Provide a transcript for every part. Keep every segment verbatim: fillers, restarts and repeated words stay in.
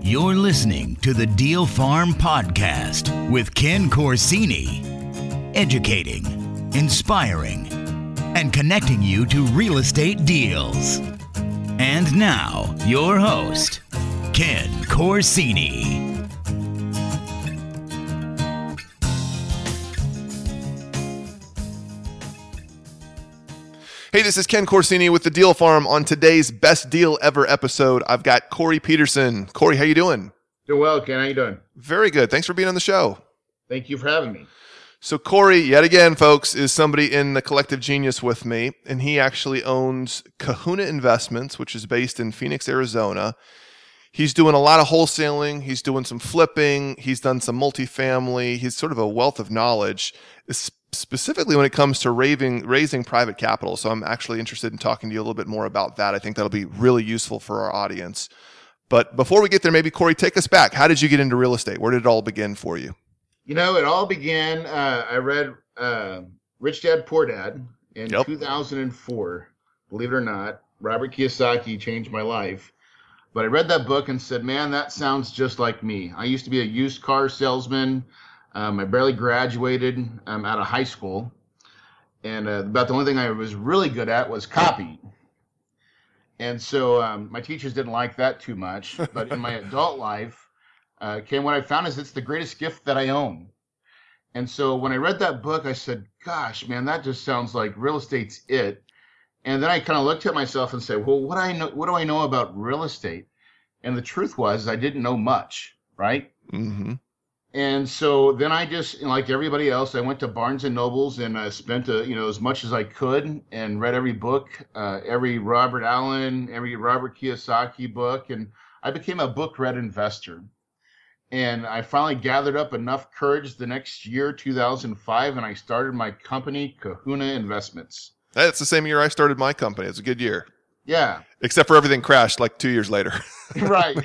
You're listening to the Deal Farm Podcast with Ken Corsini. Educating, inspiring, and connecting you to real estate deals. And now, your host, Ken Corsini. Hey, this is Ken Corsini with the Deal Farm. On today's Best Deal Ever episode, I've got Corey Peterson. Corey, how you doing? Doing well, Ken. How you doing? Very good. Thanks for being on the show. Thank you for having me. So Corey, yet again, folks, is somebody in the Collective Genius with me, and he actually owns Kahuna Investments, which is based in Phoenix, Arizona. He's doing a lot of wholesaling. He's doing some flipping. He's done some multifamily. He's sort of a wealth of knowledge, specifically when it comes to raising, raising private capital. So I'm actually interested in talking to you a little bit more about that. I think that'll be really useful for our audience. But before we get there, maybe Corey, take us back. How did you get into real estate? Where did it all begin for you? You know, it all began, uh, I read uh, Rich Dad, Poor Dad in yep. two thousand four. Believe it or not, Robert Kiyosaki changed my life. But I read that book and said, man, that sounds just like me. I used to be a used car salesman. Um, I barely graduated um, out of high school. And uh, about the only thing I was really good at was copy. And so um, my teachers didn't like that too much. But in my adult life, uh, Ken, what I found is it's the greatest gift that I own. And so when I read that book, I said, gosh, man, that just sounds like real estate's it. And then I kind of looked at myself and said, well, what I know, what do I know about real estate? And the truth was I didn't know much, right? Mm-hmm. And so then I just, like everybody else, I went to Barnes and Nobles and I spent, a, you know, as much as I could and read every book, uh, every Robert Allen, every Robert Kiyosaki book. And I became a book-read investor. And I finally gathered up enough courage the next year, two thousand five, and I started my company, Kahuna Investments. That's the same year I started my company. It's a good year. Yeah. Except for everything crashed like two years later. Right.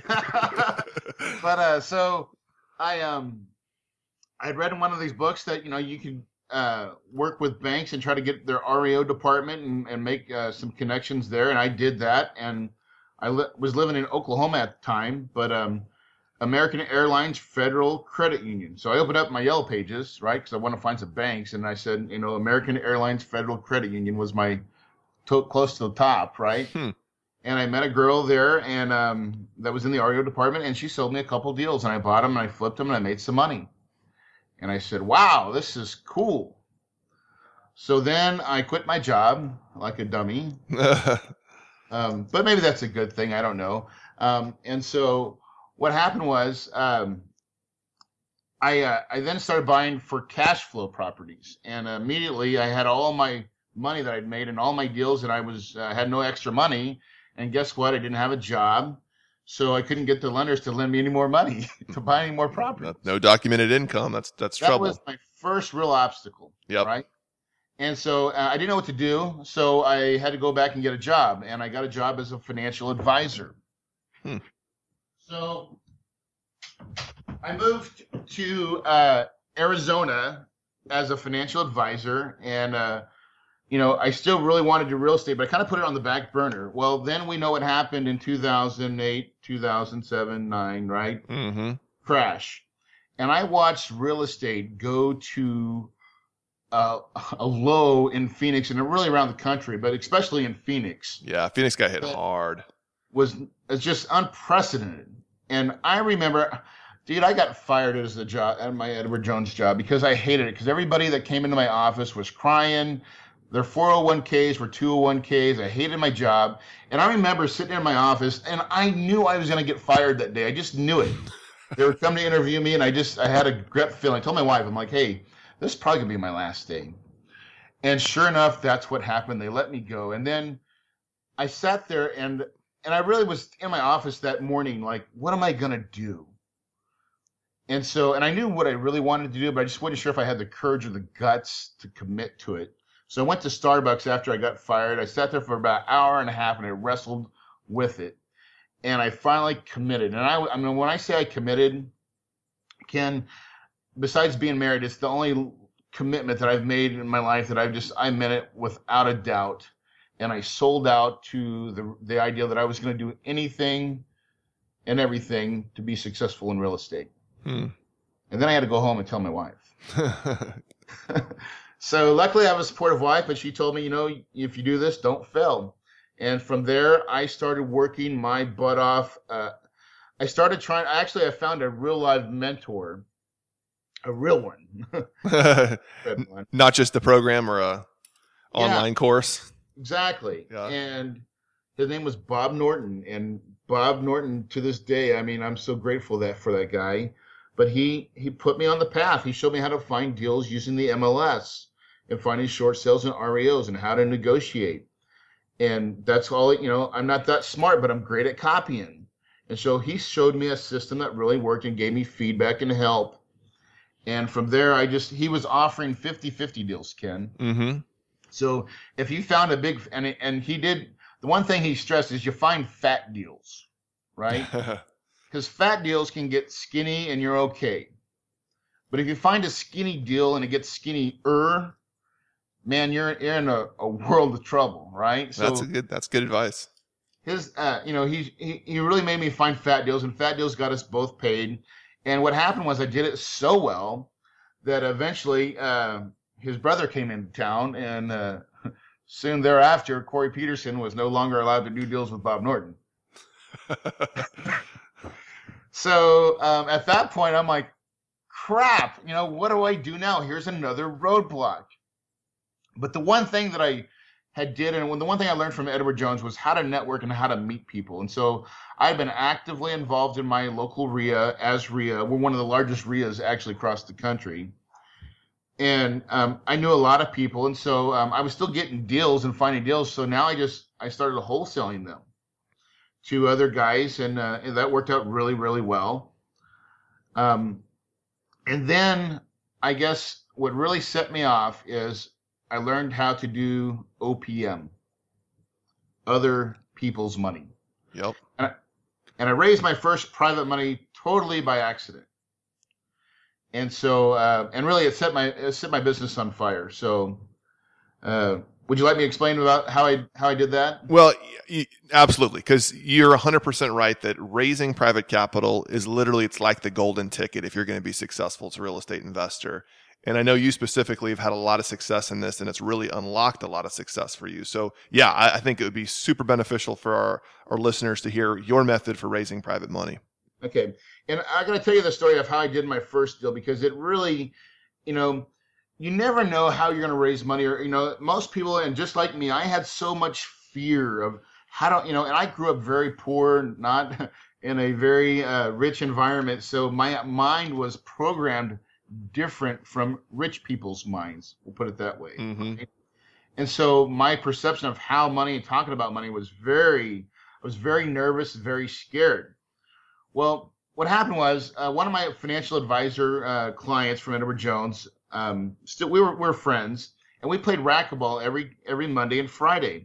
But uh, so I um I'd read in one of these books that, you know, you can uh, work with banks and try to get their R E O department and, and make uh, some connections there. And I did that. And I li- was living in Oklahoma at the time, but um, American Airlines Federal Credit Union. So I opened up my Yellow Pages, right, because I want to find some banks. And I said, you know, American Airlines Federal Credit Union was my to- close to the top, right? Hmm. And I met a girl there and um, that was in the R E O department, and she sold me a couple deals, and I bought them and I flipped them and I made some money. And I said, wow, this is cool. So then I quit my job like a dummy. um, but maybe that's a good thing. I don't know. Um, and so what happened was um, I uh, I then started buying for cash flow properties. And immediately I had all my money that I'd made and all my deals, and I was uh, had no extra money. And guess what? I didn't have a job, so I couldn't get the lenders to lend me any more money to buy any more property. No, no documented income. That's that's that trouble. That was my first real obstacle. Yep. Right. And so uh, I didn't know what to do, so I had to go back and get a job, and I got a job as a financial advisor. Hmm. So I moved to uh, Arizona as a financial advisor, and uh, you know, I still really wanted to do real estate, but I kind of put it on the back burner. Well, then we know what happened in two thousand eight, two thousand seven, nine, right? Mm-hmm. Crash. And I watched real estate go to uh, a low in Phoenix and really around the country, but especially in Phoenix. Yeah, Phoenix got hit hard. Was it's just unprecedented. And I remember, dude, I got fired as a job at my Edward Jones job because I hated it. Because everybody that came into my office was crying. Their four oh one k's were two oh one k's. I hated my job. And I remember sitting in my office, and I knew I was going to get fired that day. I just knew it. They were coming to interview me, and I just, I had a gut feeling. I told my wife, I'm like, hey, this is probably going to be my last day. And sure enough, that's what happened. They let me go. And then I sat there, and and I really was in my office that morning, like, what am I going to do? And so, and I knew what I really wanted to do, but I just wasn't sure if I had the courage or the guts to commit to it. So I went to Starbucks after I got fired. I sat there for about an hour and a half, and I wrestled with it. And I finally committed. And I, I mean, when I say I committed, Ken, besides being married, it's the only commitment that I've made in my life that I've just, I meant it without a doubt. And I sold out to the the idea that I was going to do anything and everything to be successful in real estate. Hmm. And then I had to go home and tell my wife. So luckily I have a supportive wife, but she told me, you know, if you do this, don't fail. And from there, I started working my butt off. Uh, I started trying, actually, I found a real live mentor, a real one. Not just a program or a Yeah, online course. exactly. Yeah. And his name was Bob Norton. And Bob Norton, to this day, I mean, I'm so grateful that for that guy. But he, he put me on the path. He showed me how to find deals using the M L S and finding short sales and R E Os and how to negotiate. And that's all, you know, I'm not that smart, but I'm great at copying. And so he showed me a system that really worked and gave me feedback and help. And from there, I just, he was offering fifty-fifty deals, Ken. Mm-hmm. So if you found a big, and, and he did, the one thing he stressed is you find fat deals, right? Because fat deals can get skinny and you're okay. But if you find a skinny deal and it gets skinny-er, man, you're, you're in a, a world of trouble, right? So that's a good. That's good advice. his, uh, you know, he, he he really made me find fat deals, and fat deals got us both paid. And what happened was I did it so well that eventually uh, his brother came into town, and uh, soon thereafter, Corey Peterson was no longer allowed to do deals with Bob Norton. So um, at that point, I'm like, crap, you know, what do I do now? Here's another roadblock. But the one thing that I had did, and when the one thing I learned from Edward Jones was how to network and how to meet people. And so I've been actively involved in my local R I A as R I A. We're one of the largest R I As actually across the country. And um, I knew a lot of people. And so um, I was still getting deals and finding deals. So now I just, I started wholesaling them to other guys. And, uh, and that worked out really, really well. Um, and then I guess what really set me off is I learned how to do O P M, other people's money. Yep. And I, and I raised my first private money totally by accident. And so, uh, and really, it set my it set my business on fire. So, uh, would you like me to explain about how I how I did that? Well, y- absolutely, because you're one hundred percent right that raising private capital is literally, it's like the golden ticket if you're going to be successful as a real estate investor. And I know you specifically have had a lot of success in this, and it's really unlocked a lot of success for you. So yeah, I, I think it would be super beneficial for our, our listeners to hear your method for raising private money. Okay. And I got to tell you the story of how I did my first deal, because it really, you know, you never know how you're going to raise money. Or, you know, most people, and just like me, I had so much fear of how to, you know, and I grew up very poor, not in a very uh, rich environment. So my mind was programmed different from rich people's minds. We'll put it that way. Mm-hmm. Right? And so my perception of how money and talking about money was very, I was very nervous, very scared. Well, what happened was uh, one of my financial advisor uh, clients from Edward Jones, um, still we were we were friends, and we played racquetball every every Monday and Friday.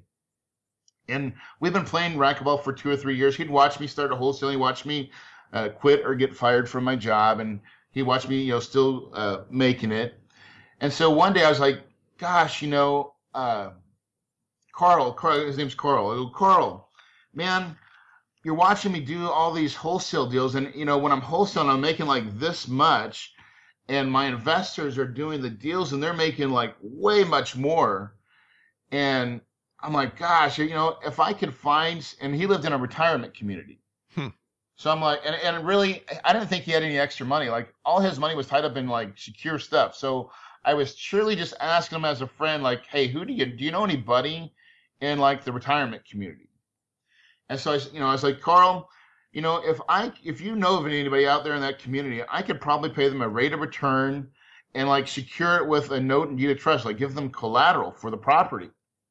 And we've been playing racquetball for two or three years. He'd watch me start a wholesaling, watch me uh, quit or get fired from my job, and he watched me, you know, still uh, making it. And so one day I was like, gosh, you know, uh, Carl, Carl, his name's Carl. I go, Carl, man, you're watching me do all these wholesale deals. And, you know, when I'm wholesaling, I'm making like this much. And my investors are doing the deals and they're making like way much more. And I'm like, gosh, you know, if I could find, and he lived in a retirement community. Hmm. So I'm like, and, and really, I didn't think he had any extra money. Like all his money was tied up in like secure stuff. So I was truly just asking him as a friend, like, hey, who do you, do you know anybody in like the retirement community? And so I, you know, I was like, Carl, you know, if I, if you know of anybody out there in that community, I could probably pay them a rate of return and like secure it with a note and deed of trust, like give them collateral for the property.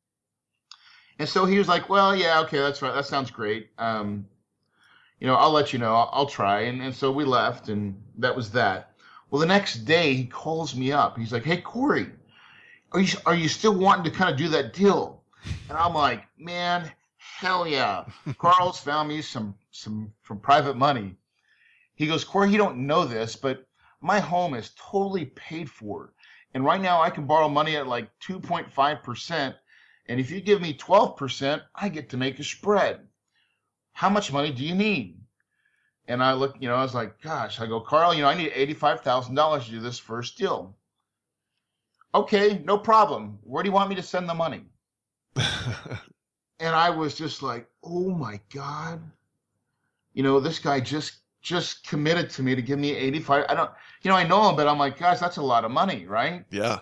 And so he was like, well, yeah, okay, that's right. That sounds great. Um, you know, I'll let you know. I'll, I'll try. And, and so we left, and that was that. Well, the next day he calls me up. He's like, hey, Corey, are you, are you still wanting to kind of do that deal? And I'm like, man, hell yeah. Carl's found me some, some, some private money. He goes, Corey, you don't know this, but my home is totally paid for. And right now I can borrow money at like two point five percent. And if you give me twelve percent, I get to make a spread. How much money do you need? And I look, you know, I was like, gosh, I go, Carl, you know, I need eighty-five thousand dollars to do this first deal. Okay, no problem. Where do you want me to send the money? And I was just like, oh my God. You know, this guy just just committed to me to give me eighty-five. I don't, you know, I know him, but I'm like, gosh, that's a lot of money, right? Yeah.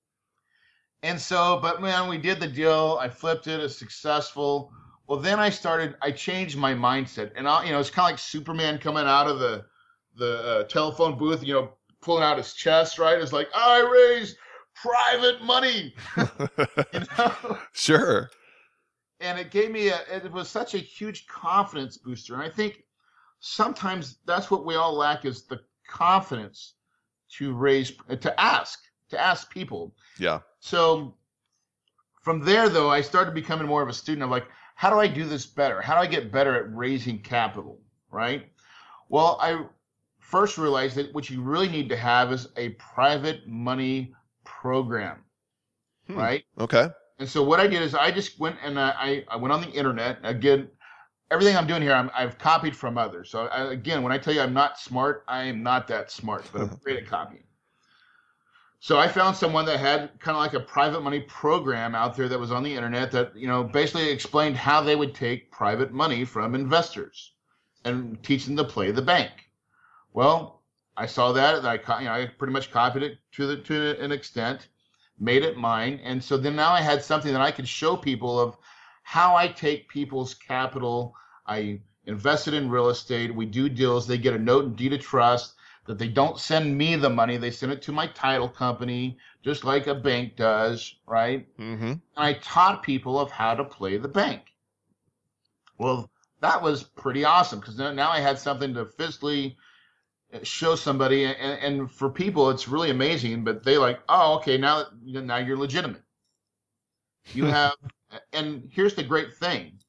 And so, but man, we did the deal. I flipped it. It's successful. Well, then I started, I changed my mindset. And, I, you know, it's kind of like Superman coming out of the the uh, telephone booth, you know, pulling out his chest, right? It's like, I raised private money. You know? Sure. And it gave me, a, it was such a huge confidence booster. And I think sometimes that's what we all lack is the confidence to raise, to ask, to ask people. Yeah. So from there, though, I started becoming more of a student of like, how do I do this better? How do I get better at raising capital, right? Well, I first realized that what you really need to have is a private money program, hmm. right? Okay. And so what I did is I just went and I, I went on the internet. Again, everything I'm doing here, I'm, I've copied from others. So I, again, when I tell you I'm not smart, I am not that smart, but I'm great at copying. So I found someone that had kind of like a private money program out there that was on the internet that, you know, basically explained how they would take private money from investors and teach them to play the bank. Well, I saw that, and I, you know, I pretty much copied it to the to an extent, made it mine, and so then now I had something that I could show people of how I take people's capital. I invested in real estate. We do deals. They get a note and deed of trust. That they don't send me the money, they send it to my title company, just like a bank does, right? Mm-hmm. And I taught people of how to play the bank. Well, that was pretty awesome because now I had something to physically show somebody, and, and for people, it's really amazing. But they like, oh, okay, now now you're legitimate. You have, and here's the great thing,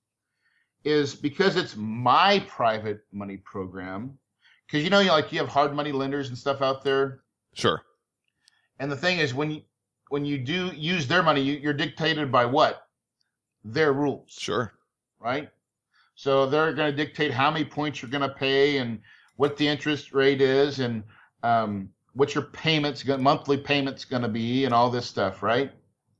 is because it's my private money program. Because, you know, you like you have hard money lenders and stuff out there. Sure. And the thing is, when you when you do use their money, you, you're dictated by what? Their rules. Sure. Right? So they're going to dictate how many points you're going to pay and what the interest rate is and um, what your payments, monthly payments going to be and all this stuff, right?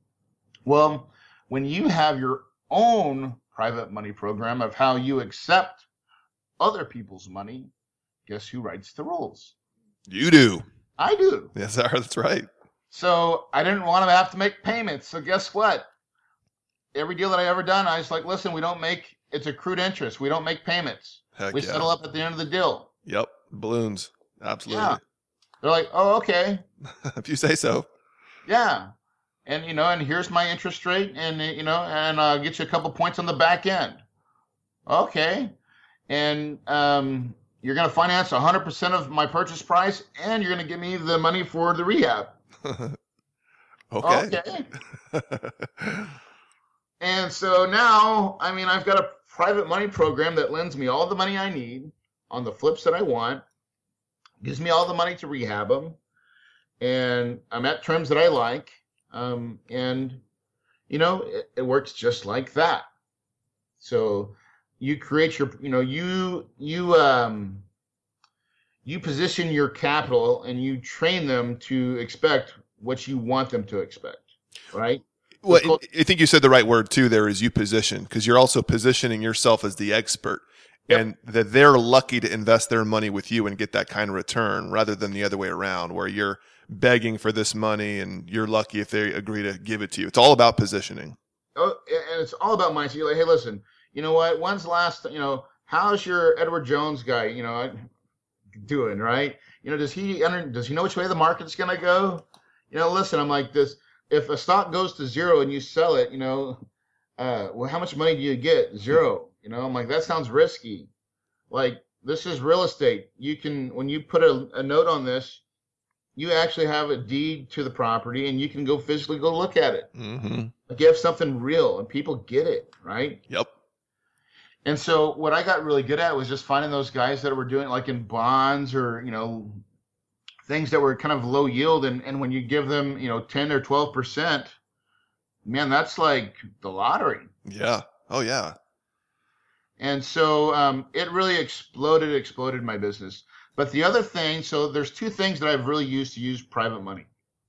Well, when you have your own private money program of how you accept other people's money, guess who writes the rules? You do. I do. Yes, that's right. So I didn't want to have to make payments. So guess what? Every deal that I ever done, I was like, listen, we don't make, it's accrued interest. We don't make payments. Heck we yeah. settle up at the end of the deal. Yep. Balloons. Absolutely. Yeah. They're like, oh, okay. If you say so. Yeah. And, you know, and here's my interest rate and, you know, and uh, get you a couple points on the back end. Okay. And, um, you're going to finance one hundred percent of my purchase price, and you're going to give me the money for the rehab. Okay. Okay. And so now, I mean, I've got a private money program that lends me all the money I need on the flips that I want, gives me all the money to rehab them, and I'm at terms that I like, um, and, you know, it, it works just like that. So you create your, you know, you, you, um, you position your capital and you train them to expect what you want them to expect, right? Well, called- I think you said the right word too there is you position, because you're also positioning yourself as the expert. Yep. And that they're lucky to invest their money with you and get that kind of return rather than the other way around where you're begging for this money and you're lucky if they agree to give it to you. It's all about positioning. Oh, and it's all about mindset. You're like, hey, listen, you know what? When's the last, you know, how's your Edward Jones guy, you know, doing, right? You know, does he under, does he know which way the market's going to go? You know, listen, I'm like this. If a stock goes to zero and you sell it, you know, uh, well, how much money do you get? Zero. You know, I'm like, that sounds risky. Like, this is real estate. You can, when you put a, a note on this, you actually have a deed to the property and you can go physically go look at it. Mm-hmm. Like, you have something real and people get it, right? Yep. And so what I got really good at was just finding those guys that were doing like in bonds or, you know, things that were kind of low yield. And, and when you give them, you know, ten or twelve percent, man, that's like the lottery. Yeah. Oh, yeah. And so um, it really exploded, exploded my business. But the other thing, so there's two things that I've really used to use private money.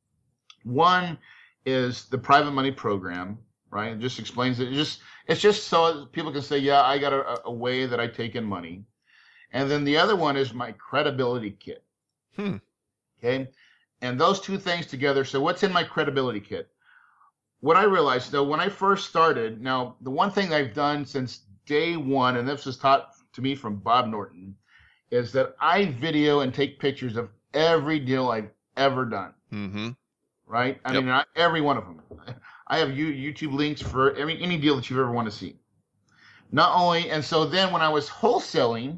One is the private money program, right? It just explains it. It just it's just so people can say, yeah, I got a, a way that I take in money. And then the other one is my credibility kit. Hmm. Okay. And those two things together. So what's in my credibility kit? What I realized though, when I first started, now the one thing that I've done since day one, and this was taught to me from Bob Norton, is that I video and take pictures of every deal I've ever done. Mm-hmm. Right? I Yep. mean, not every one of them. I have YouTube links for every, any deal that you ever want to see. Not only, and so then when I was wholesaling,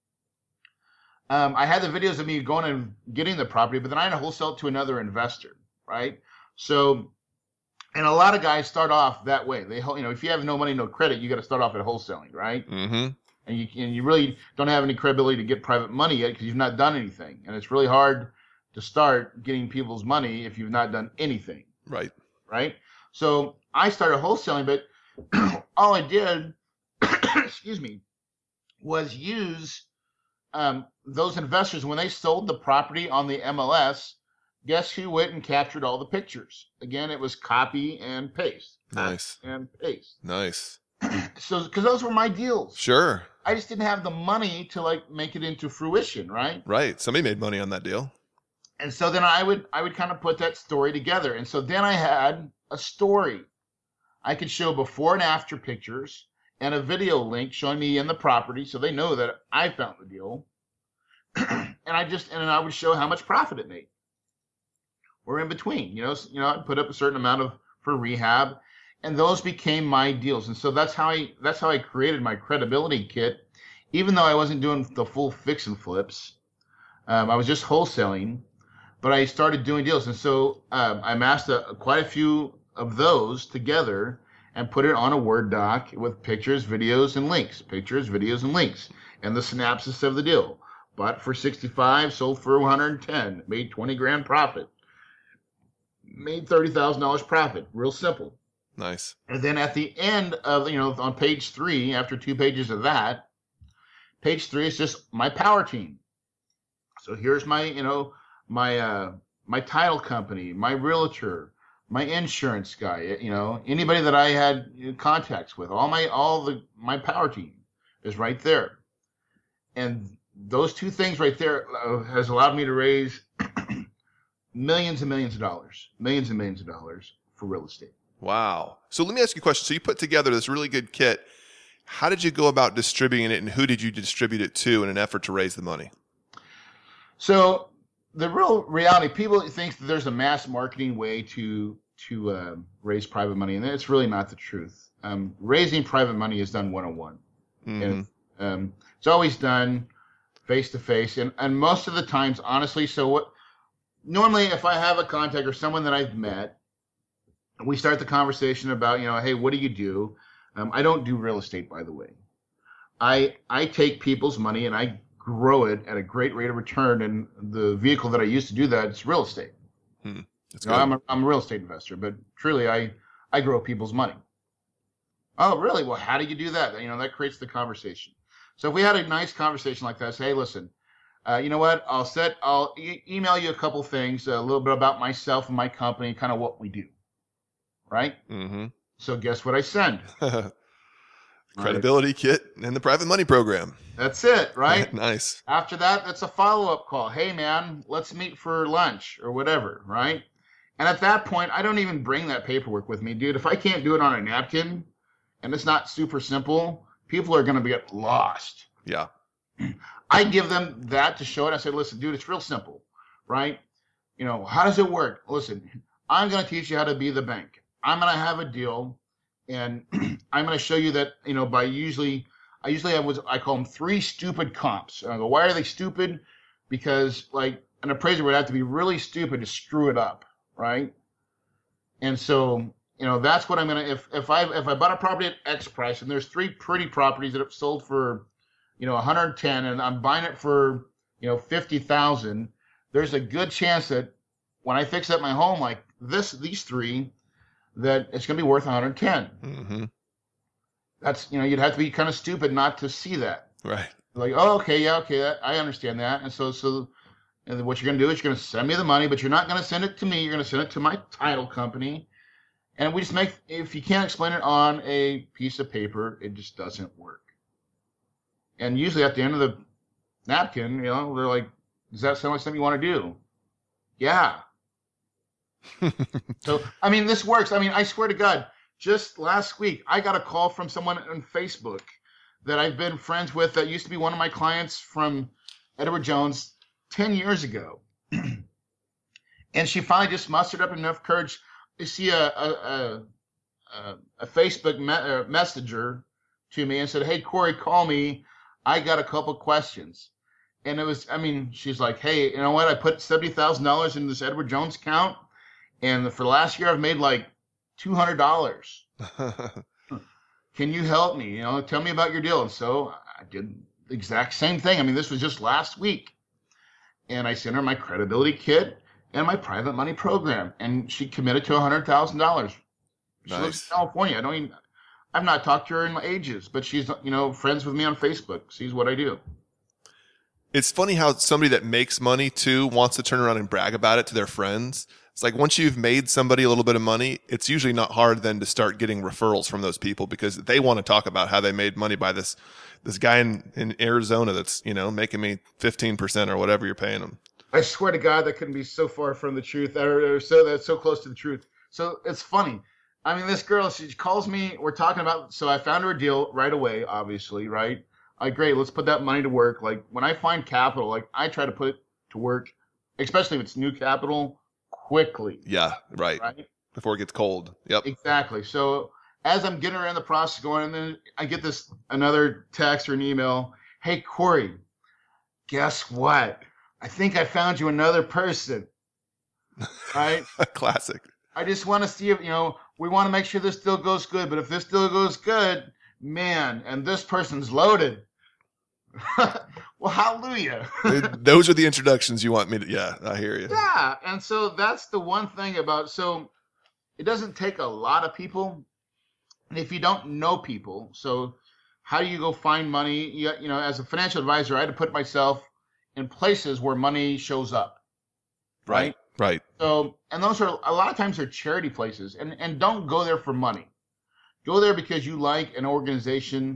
um, I had the videos of me going and getting the property, but then I had to wholesale it to another investor, right? So, and a lot of guys start off that way. They, you know, if you have no money, no credit, you got to start off at wholesaling, right? Mm-hmm. And you and you really don't have any credibility to get private money yet because you've not done anything, and it's really hard to start getting people's money if you've not done anything. Right. Right. So I started wholesaling, but all I did, excuse me, was use um, those investors when they sold the property on the M L S. Guess who went and captured all the pictures? Again, it was copy and paste. Nice. And paste. Nice. So, because those were my deals. Sure. I just didn't have the money to like make it into fruition, right? Right. Somebody made money on that deal. And so then I would I would kind of put that story together. And so then I had a story. I could show before and after pictures and a video link showing me in the property so they know that I found the deal. and I just and then I would show how much profit it made. Or in between, you know, you know, I'd put up a certain amount of for rehab, and those became my deals. And so that's how I that's how I created my credibility kit, even though I wasn't doing the full fix and flips. Um, I was just wholesaling. But I started doing deals, and so um, I amassed a, quite a few of those together and put it on a Word doc with pictures, videos, and links. Pictures, videos, and links, and the synopsis of the deal. Bought for sixty-five, sold for one hundred ten, made twenty grand profit, made thirty thousand dollars profit. Real simple. Nice. And then at the end of, you know, on page three, after two pages of that, page three is just my power team. So here's my, you know, my uh my title company, my realtor, my insurance guy, you know, anybody that I had contacts with, all my all the my power team is right there. And those two things right there uh, has allowed me to raise millions and millions of dollars, millions and millions of dollars for real estate. Wow. So let me ask you a question. So you put together this really good kit. How did you go about distributing it, and who did you distribute it to in an effort to raise the money? So the real reality, people think that there's a mass marketing way to to uh, raise private money, and it's really not the truth. Um, raising private money is done one-on-one. Mm-hmm. And, um, it's always done face-to-face, and, and most of the times, honestly, so what? Normally, if I have a contact or someone that I've met, we start the conversation about, you know, hey, what do you do? Um, I don't do real estate, by the way. I I take people's money and I grow it at a great rate of return, and the vehicle that I use to do that is real estate. Hmm. That's You know, good. I'm a, I'm a real estate investor, but truly I, I grow people's money. Oh, really? Well, how do you do that? You know, that creates the conversation. So if we had a nice conversation like that, say, hey, listen, uh, you know what? I'll set, I'll e- email you a couple things, a little bit about myself and my company, kind of what we do. Right? Mm-hmm. So guess what I send? Credibility kit and the private money program. That's it, right? Nice. After that, that's a follow-up call. Hey, man, let's meet for lunch or whatever, right? And at that point, I don't even bring that paperwork with me, dude. If I can't do it on a napkin and it's not super simple, people are going to get lost. Yeah. I give them that to show it. I say, listen, dude, it's real simple, right? You know, how does it work? Listen, I'm going to teach you how to be the bank. I'm going to have a deal, and I'm going to show you that, you know, by usually, I usually have what I call them three stupid comps. And I go, why are they stupid? Because, like, an appraiser would have to be really stupid to screw it up, right? And so, you know, that's what I'm going to, if if I if I bought a property at X price, and there's three pretty properties that have sold for, you know, one hundred ten, and I'm buying it for, you know, fifty thousand, there's a good chance that when I fix up my home like this, these three, that it's going to be worth one hundred ten. Mm-hmm. That's, you know, you'd have to be kind of stupid not to see that. Right. Like, oh, okay, yeah, okay, that, I understand that. And so, so, and then what you're going to do is you're going to send me the money, but you're not going to send it to me. You're going to send it to my title company. And we just make, if you can't explain it on a piece of paper, it just doesn't work. And usually at the end of the napkin, you know, they're like, does that sound like something you want to do? Yeah. So, I mean, this works. I mean, I swear to God, just last week, I got a call from someone on Facebook that I've been friends with that used to be one of my clients from Edward Jones ten years ago. And she finally just mustered up enough courage to see a, a, a, a, a Facebook me- uh, messenger to me and said, hey, Corey, call me. I got a couple questions. And it was, I mean, she's like, hey, you know what? I put seventy thousand dollars in this Edward Jones account. And for the last year, I've made like two hundred dollars. Can you help me? You know, tell me about your deal. And so I did the exact same thing. I mean, this was just last week. And I sent her my credibility kit and my private money program. And she committed to one hundred thousand dollars. She Nice. lives in California. I don't even, I've not talked to her in ages, but she's, you know, friends with me on Facebook, sees what I do. It's funny how somebody that makes money too wants to turn around and brag about it to their friends. It's like once you've made somebody a little bit of money, it's usually not hard then to start getting referrals from those people because they want to talk about how they made money by this this guy in, in Arizona that's, you know, making me fifteen percent or whatever you're paying him. I swear to God, that couldn't be so far from the truth, or, or so that's so close to the truth. So it's funny. I mean, this girl, she calls me. We're talking about. So I found her a deal right away. Obviously, right? Like, great. Let's put that money to work. Like when I find capital, like I try to put it to work, especially if it's new capital, quickly. Yeah, right. Right. Before it gets cold. Yep. Exactly. So as I'm getting her in the process going, and then I get this another text or an email. Hey, Corey, guess what? I think I found you another person. Right? Classic. I just want to see if, you know, we want to make sure this deal goes good. But if this deal goes good, man, and this person's loaded. Well, hallelujah. Those are the introductions you want me to. Yeah, I hear you. Yeah. And so that's the one thing about, so it doesn't take a lot of people. And if you don't know people, so how do you go find money? You, you know, as a financial advisor, I had to put myself in places where money shows up. Right. Right. So, and those are a lot of times they're charity places, and, and don't go there for money. Go there because you like an organization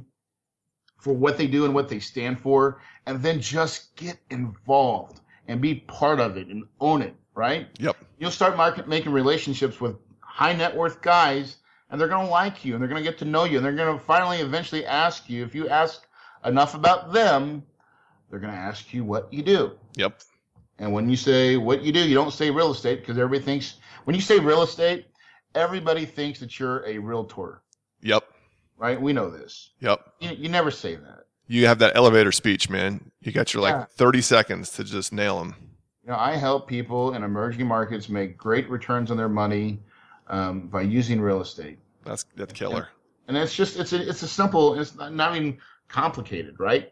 for what they do and what they stand for, and then just get involved and be part of it and own it, right? Yep. You'll start market, making relationships with high net worth guys, and they're going to like you, and they're going to get to know you, and they're going to finally eventually ask you, if you ask enough about them, they're going to ask you what you do. Yep. And when you say what you do, you don't say real estate, because everybody thinks, when you say real estate, everybody thinks that you're a realtor. Yep. Right? We know this. Yep. You, you never say that. You have that elevator speech, man. You got your like Yeah. thirty seconds to just nail them. You know, I help people in emerging markets make great returns on their money um, by using real estate. That's that's killer. And it's just, it's a, it's a simple, it's not, not even complicated, right?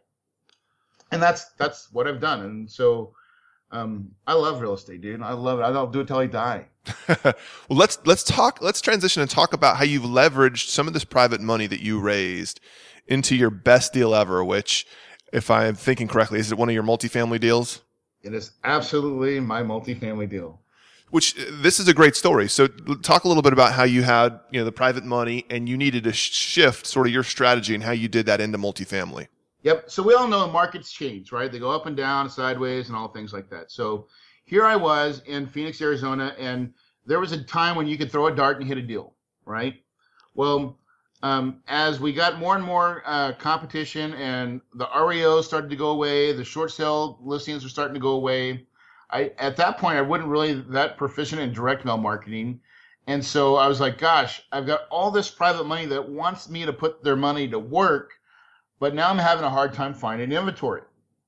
And that's, that's what I've done. And so um, I love real estate, dude. I love it. I'll do it till I die. Well, let's let's talk. Let's transition and talk about how you've leveraged some of this private money that you raised into your best deal ever. Which, if I'm thinking correctly, is it one of your multifamily deals? It is absolutely my multifamily deal. Which this is a great story. So, talk a little bit about how you had you know the private money and you needed to sh- shift sort of your strategy and how you did that into multifamily. Yep. So we all know markets change, right? They go up and down, sideways, and all things like that. So here I was in Phoenix, Arizona, and there was a time when you could throw a dart and hit a deal, right? Well, um, as we got more and more uh, competition and the R E Os started to go away, the short sale listings were starting to go away. I, at that point, I wasn't really that proficient in direct mail marketing. And so I was like, gosh, I've got all this private money that wants me to put their money to work, but now I'm having a hard time finding inventory.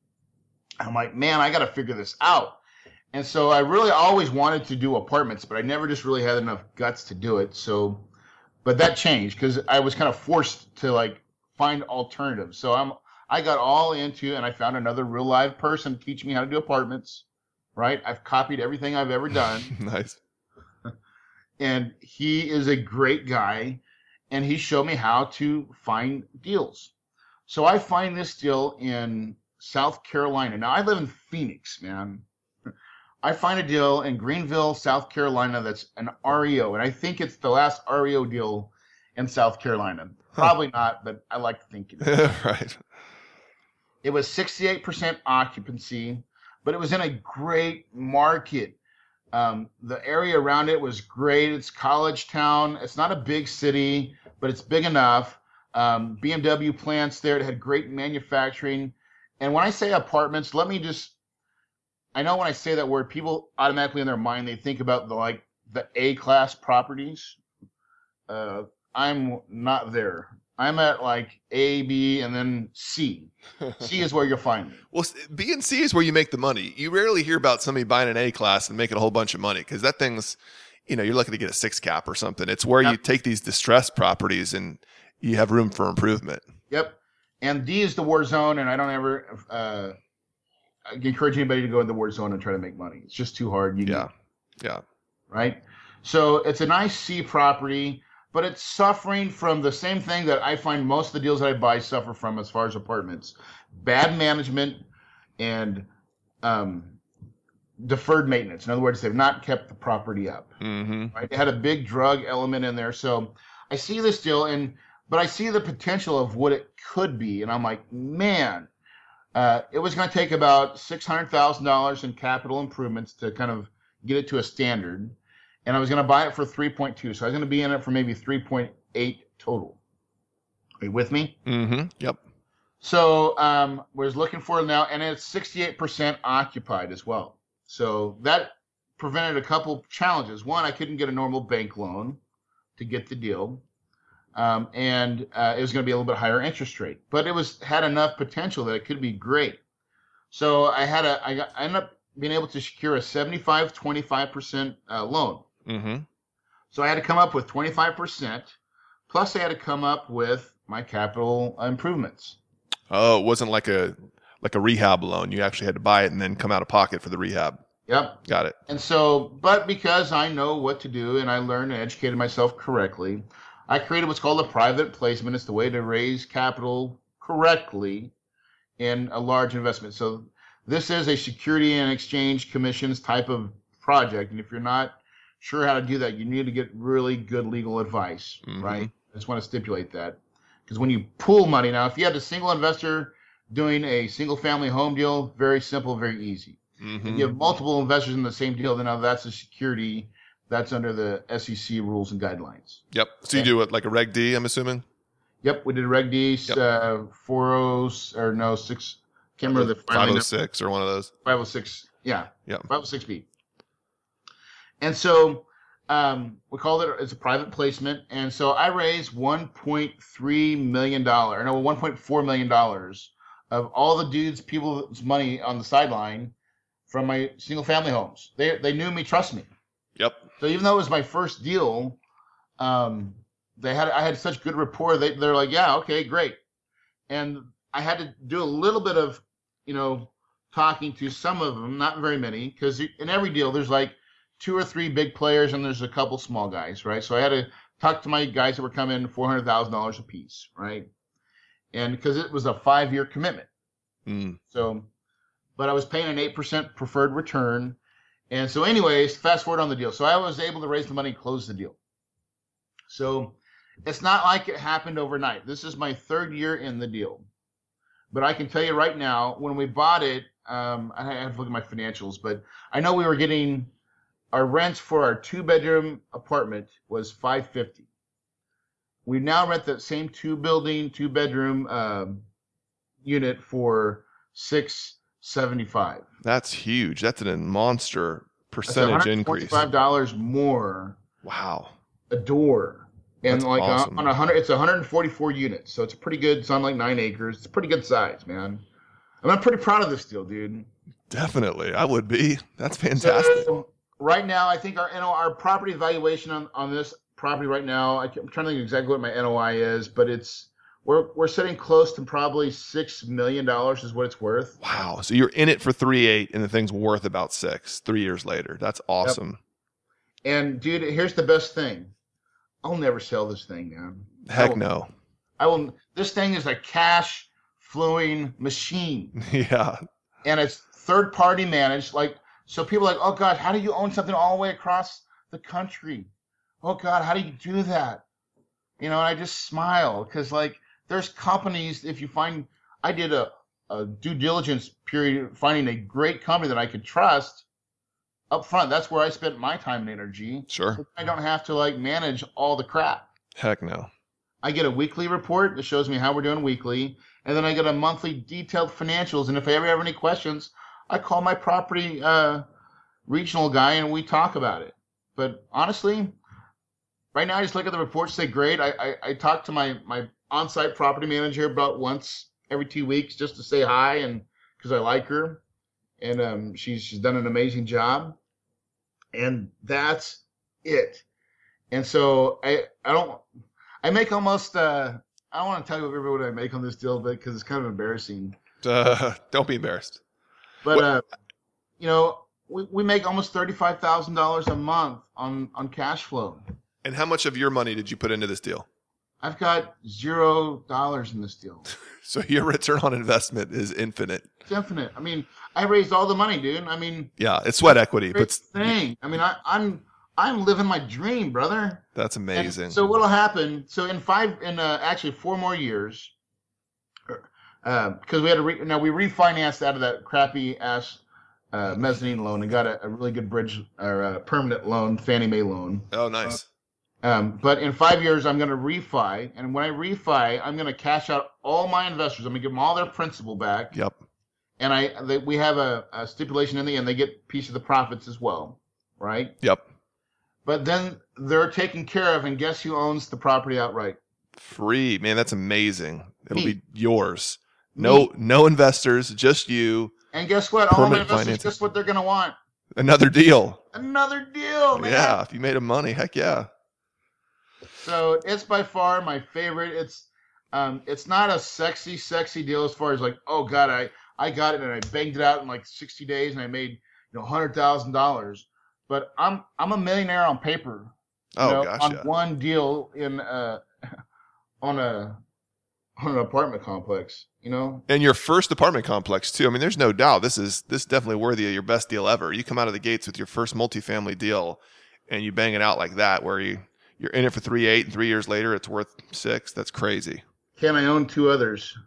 I'm like, man, I got to figure this out. And so I really always wanted to do apartments, but I never just really had enough guts to do it. So, but that changed because I was kind of forced to like find alternatives. So I'm, I got all into, and I found another real live person to teach me how to do apartments, right? I've copied everything I've ever done. Nice. And he is a great guy. and he showed me how to find deals. So I find this deal in South Carolina. Now I live in Phoenix, man. I find a deal in Greenville, South Carolina that's an R E O, and I think it's the last R E O deal in South Carolina. Probably huh. not, but I like to think it is. Right. It was sixty-eight percent occupancy, but it was in a great market. Um, the area around it was great. It's college town. It's not a big city, but it's big enough. Um, B M W plants there. It had great manufacturing. And when I say apartments, let me just, I know when I say that word, people automatically in their mind, they think about the like the A-class properties. Uh, I'm not there. I'm at like A, B, and then C. C is where you'll find me. Well, B and C is where you make the money. You rarely hear about somebody buying an A class and making a whole bunch of money because that thing's, you know, you're looking to get a six cap or something. It's where yep. you take these distressed properties and you have room for improvement. Yep. And D is the war zone, and I don't ever uh, encourage anybody to go in the war zone and try to make money. It's just too hard. You yeah. Yeah. Right? So it's a nice C property, but it's suffering from the same thing that I find most of the deals that I buy suffer from as far as apartments. Bad management and um, deferred maintenance. In other words, they've not kept the property up. Mm-hmm. Right? It had a big drug element in there. So I see this deal, and but I see the potential of what it could be. And I'm like, man, uh, it was going to take about six hundred thousand dollars in capital improvements to kind of get it to a standard. And I was going to buy it for three point two. So I was going to be in it for maybe three point eight total. Are you with me? Mm-hmm. Yep. So um, was looking for it now, and it's sixty-eight percent occupied as well. So that prevented a couple challenges. One, I couldn't get a normal bank loan to get the deal. Um, and uh, it was going to be a little bit higher interest rate. But it was had enough potential that it could be great. So I had a, I, got, I ended up being able to secure a seventy-five twenty-five percent uh, loan. Mm-hmm. So I had to come up with twenty-five percent, plus I had to come up with my capital improvements. Oh, it wasn't like a like a rehab loan. You actually had to buy it and then come out of pocket for the rehab. Yep. Got it. And so, but because I know what to do and I learned and educated myself correctly, I created what's called a private placement. It's the way to raise capital correctly in a large investment. So this is a Security and Exchange Commission's type of project. And if you're not sure how to do that, you need to get really good legal advice, mm-hmm. right? I just want to stipulate that. Because when you pool money, now, if you had a single investor doing a single family home deal, very simple, very easy. Mm-hmm. If you have multiple investors in the same deal, then now that's a security. That's under the S E C rules and guidelines. Yep. So you do it like a Reg D, I'm assuming? Yep. We did a Reg D, yep. uh, four oh, or no, six, can't remember the five oh six or one of those. five oh six, yeah. Yep. five oh six B. And so um, we called it, it's a private placement. And so I raised one point three million dollars, no, one point four million dollars of all the dudes, people's money on the sideline from my single family homes. They they knew me, trust me. Yep. So even though it was my first deal, um, they had I had such good rapport. They they're like, yeah, okay, great. And I had to do a little bit of, you know, talking to some of them, not very many, because in every deal there's like two or three big players and there's a couple small guys, right? So I had to talk to my guys that were coming four hundred thousand dollars a piece, right? And because it was a five-year commitment. Mm. So, but I was paying an eight percent preferred return. And so anyways, fast forward on the deal. So I was able to raise the money and close the deal. So it's not like it happened overnight. This is my third year in the deal. But I can tell you right now, when we bought it, um, I have to look at my financials, but I know we were getting, our rents for our two-bedroom apartment was five hundred fifty dollars. We now rent that same two-building, two-bedroom um, unit for six seventy-five. That's huge. That's a monster percentage That's increase. one hundred twenty-five dollars more. Wow. A door. And That's like awesome. on a hundred, it's one hundred forty-four units. So it's a pretty good, it's on like nine acres. It's a pretty good size, man. I mean, I'm pretty proud of this deal, dude. Definitely. I would be. That's fantastic. So right now, I think our, you know, our property valuation on, on this property right now, I'm trying to think exactly what my N O I is, but it's, We're we're sitting close to probably six million dollars is what it's worth. Wow! So you're in it for three eight, and the thing's worth about six. Three years later, that's awesome. Yep. And dude, here's the best thing: I'll never sell this thing, man. Heck I will, no. I will. This thing is a cash flowing machine, Yeah. and it's third party managed. Like, so people are like, oh God, how do you own something all the way across the country? Oh God, how do you do that? You know, and I just smile because like there's companies. If you find, I did a, a due diligence period finding a great company that I could trust up front. That's where I spent my time and energy. Sure. So I don't have to like manage all the crap. Heck no. I get a weekly report that shows me how we're doing weekly, and then I get a monthly detailed financials. And if I ever have any questions, I call my property uh, regional guy and we talk about it. But honestly, right now I just look at the reports, say great. I I, I talk to my my on-site property manager about once every two weeks just to say hi, and because I like her, and um, she's she's done an amazing job, and that's it. And so I I don't I make almost uh, I don't want to tell you what I make on this deal, but because it's kind of embarrassing. Uh, don't be embarrassed. But uh, you know, we, we make almost thirty-five thousand dollars a month on on cash flow. And how much of your money did you put into this deal? I've got zero dollars in this deal. So your return on investment is infinite. It's infinite. I mean, I raised all the money, dude. I mean, yeah, it's sweat equity. But But thing. I mean, I, I'm I'm living my dream, brother. that's amazing. And so what'll happen? So in five, in uh, actually four more years, uh, because we had to re- now we refinanced out of that crappy ass uh, mezzanine loan and got a, a really good bridge or a permanent loan, Fannie Mae loan. Oh, nice. Um, but in five years, I'm going to refi, and when I refi, I'm going to cash out all my investors. I'm going to give them all their principal back. Yep. And I, they, we have a, a stipulation in the end; they get a piece of the profits as well, right? Yep. But then they're taken care of, and guess who owns the property outright? Free, man. That's amazing. It'll Me. be yours. No, Me. no investors, just you. And guess what? All my Permanent investors, financing. guess what they're going to want? Another deal. Another deal, man. Yeah. If you made them money, heck yeah. So it's by far my favorite. It's um, it's not a sexy, sexy deal as far as like, oh God, I, I got it and I banged it out in like sixty days and I made you know hundred thousand dollars. But I'm I'm a millionaire on paper. You Oh, know, gosh, on yeah. one deal in uh, on a on an apartment complex. You know, And your first apartment complex too. I mean, there's no doubt this is this is definitely worthy of your best deal ever. You come out of the gates with your first multifamily deal, and you bang it out like that, where you you're in it for three eight, and three years later it's worth six. That's crazy. can I own two others?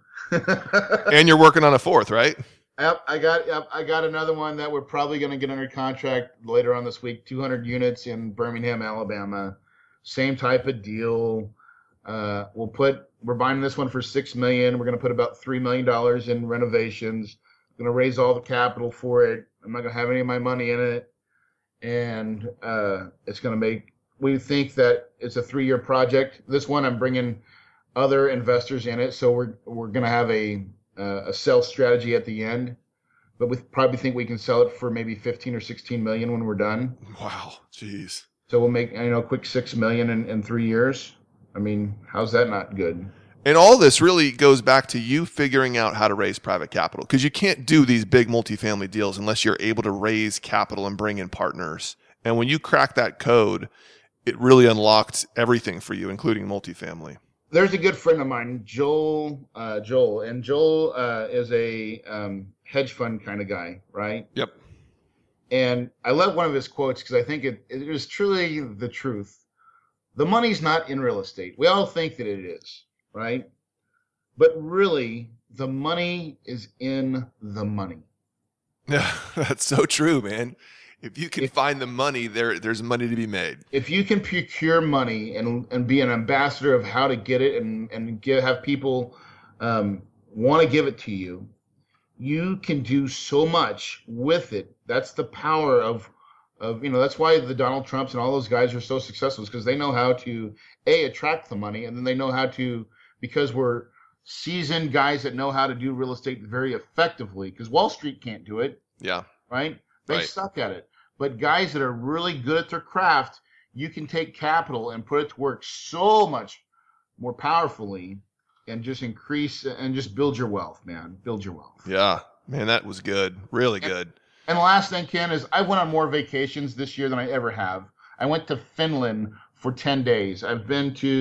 And you're working on a fourth, right? Yep, I got yep, I got another one that we're probably going to get under contract later on this week. two hundred units in Birmingham, Alabama. Same type of deal. Uh, we'll put. We're buying this one for six million. We're going to put about three million dollars in renovations. I'm going to raise all the capital for it. I'm not going to have any of my money in it, and uh, it's going to make. We think that it's a three-year project. This one, I'm bringing other investors in it, so we're we're going to have a uh, a sell strategy at the end, but we probably think we can sell it for maybe fifteen or sixteen million when we're done. Wow, jeez. So we'll make you know a quick six million in, in three years. I mean, how's that not good? And all this really goes back to you figuring out how to raise private capital, because you can't do these big multifamily deals unless you're able to raise capital and bring in partners. And when you crack that code, it really unlocked everything for you, including multifamily. There's a good friend of mine, Joel. Uh, Joel, and Joel uh, is a um, hedge fund kind of guy, right? Yep. And I love one of his quotes because I think it, it is truly the truth. The money's not in real estate. We all think that it is, right? But really, the money is in the money. Yeah, that's so true, man. If you can If- find the money, there, there's money to be made. If you can procure money and and be an ambassador of how to get it and and give, have people um, want to give it to you, you can do so much with it. That's the power of of you know. That's why the Donald Trumps and all those guys are so successful, because they know how to a attract the money, and then they know how to, because we're seasoned guys that know how to do real estate very effectively. Because Wall Street can't do it, Yeah. right? They Right. suck at it. But guys that are really good at their craft, you can take capital and put it to work so much more powerfully and just increase and just build your wealth, man. Build your wealth. Yeah. Man, that was good. Really good. And the last thing, Ken, is I went on more vacations this year than I ever have. I went to Finland for ten days. I've been to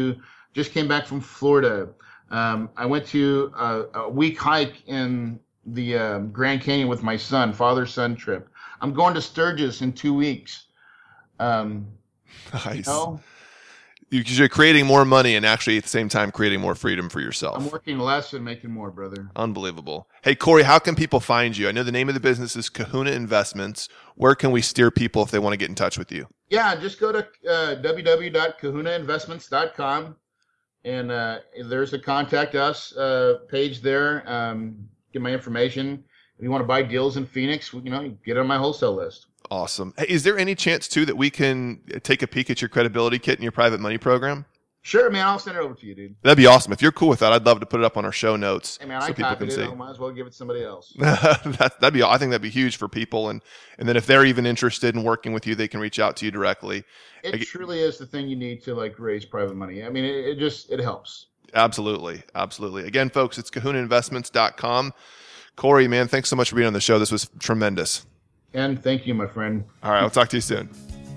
Just came back from Florida. Um, I went to a, a week hike in the uh, Grand Canyon with my son, father-son trip. I'm going to Sturgis in two weeks. Um, Nice. You know, Because you're creating more money and actually at the same time creating more freedom for yourself. I'm working less and making more, brother. Unbelievable. Hey, Corey, how can people find you? I know the name of the business is Kahuna Investments. Where can we steer people if they want to get in touch with you? Yeah, just go to uh, w w w dot kahuna investments dot com. And uh, there's a contact us uh, page there. Um, get my information. If you want to buy deals in Phoenix, you know, get on my wholesale list. Awesome. Hey, is there any chance too that we can take a peek at your credibility kit in your private money program? Sure, man. I'll send it over to you, dude. That'd be awesome. If you're cool with that, I'd love to put it up on our show notes Hey, man, so I people copied can it. see. I might as well give it to somebody else. that, that'd be. I think that'd be huge for people, and and then if they're even interested in working with you, they can reach out to you directly. It Like, truly is the thing you need to like raise private money. I mean, it, it just it helps. Absolutely, absolutely. Again, folks, it's kahuna investments dot com. Corey, man, thanks so much for being on the show. This was tremendous. And thank you, my friend. All right, I'll talk to you soon.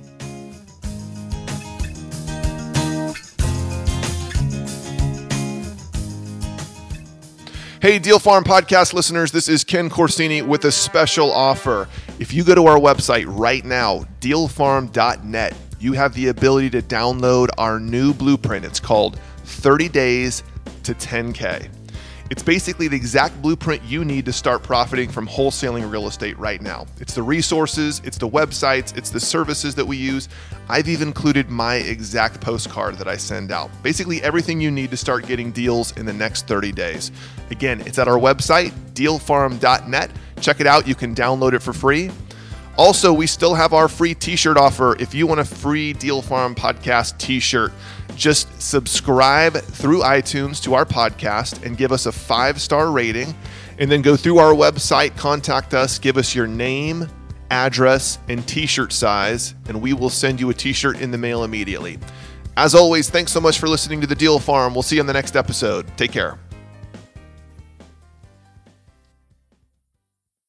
Hey, Deal Farm podcast listeners, this is Ken Corsini with a special offer. If you go to our website right now, deal farm dot net, you have the ability to download our new blueprint. It's called thirty days to ten K. It's basically the exact blueprint you need to start profiting from wholesaling real estate right now. It's the resources, it's the websites, it's the services that we use. I've even included my exact postcard that I send out. Basically everything you need to start getting deals in the next thirty days. Again, it's at our website, deal farm dot net. Check it out. You can download it for free. Also, we still have our free t-shirt offer. If you want a free Deal Farm podcast t-shirt, just subscribe through iTunes to our podcast and give us a five-star rating, and then go through our website, contact us, give us your name, address, and t-shirt size, and we will send you a t-shirt in the mail immediately. As always, thanks so much for listening to The Deal Farm. We'll see you on the next episode. Take care.